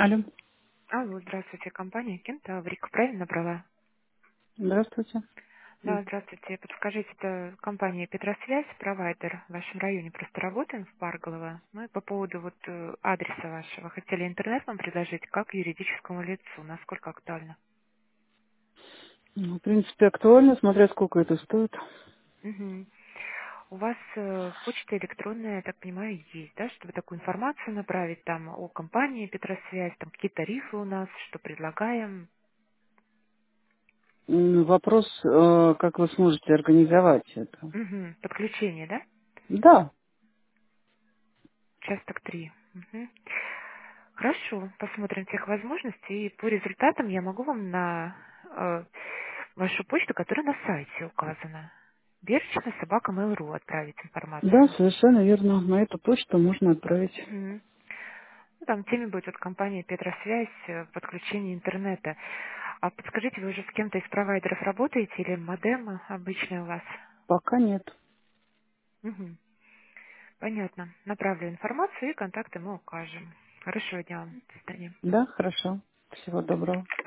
Алло, Алло, здравствуйте, компания Кентаврик. Правильно набрала? здравствуйте. Да, здравствуйте. Подскажите, это компания Петросвязь, провайдер в вашем районе. Просто работаем в Парголово. Мы по поводу адреса вашего хотели интернет вам предложить как юридическому лицу. Насколько актуально? В принципе, актуально, смотря сколько это стоит. Мгм. У вас почта электронная, я так понимаю, есть, да, чтобы такую информацию направить там о компании Петросвязь, там какие тарифы у нас, что предлагаем. Вопрос, как вы сможете организовать это? Мгм. Подключение, да? Да, Участок 3. Мгм. Хорошо, посмотрим тех возможностей. И по результатам я могу вам на вашу почту, которая на сайте указана. Берчина собака Mail.ru отправить да, информацию. совершенно верно. На эту почту можно отправить. Мгм. Ну, там в теме будет компания Петросвязь, подключение интернета. А подскажите, вы уже с кем-то из провайдеров работаете или модем обычный у вас? Пока нет. Мгм. Понятно. Направлю информацию и контакты мы укажем. Хорошего дня вам. До свидания. Да, хорошо. Всего доброго.